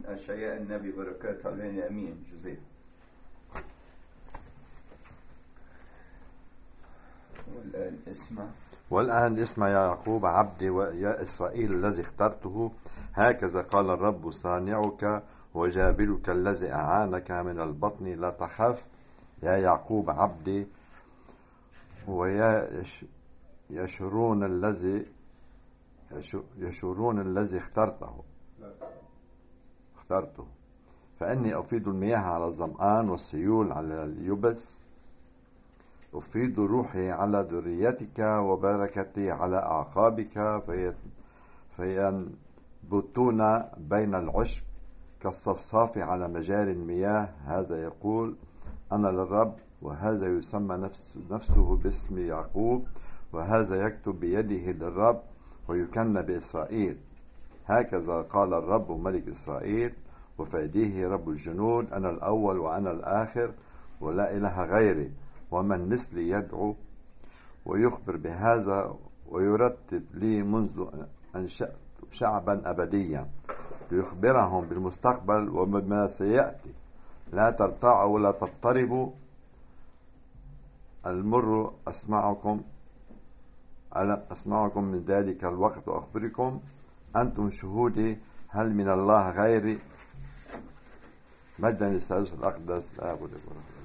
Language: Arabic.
من أشعياء النبي بركات علينا أمين. جوزيف. والآن اسمع يا يعقوب عبدي ويا إسرائيل الذي اخترته، هكذا قال الرب صانعك وجابلك الذي أعانك من البطن، لا تخف يا يعقوب عبدي ويا يشورون الذي اخترته، فإني أفيض المياه على الظمآن والسيول على اليبس، أفيض روحي على ذريتك وبركتي على أعقابك، فينبتون بين العشب كالصفصاف على مجاري المياه. هذا يقول أنا للرب، وهذا يسمى نفسه باسم يعقوب، وهذا يكتب بيده للرب ويكن بإسرائيل. هكذا قال الرب ملك إسرائيل وفاديه رب الجنود، أنا الأول وأنا الآخر ولا إله غيري، ومن مثلي يدعو ويخبر بهذا ويرتب لي منذ أنشأت شعبا أبديا ليخبرهم بالمستقبل وبما سيأتي. لا ترتعوا ولا تضطربوا، المر أسمعكم من ذلك الوقت وأخبركم، أنتم شهودي، هل من الله غيري؟ مجدا للثالوث الأقدس الآب والابن.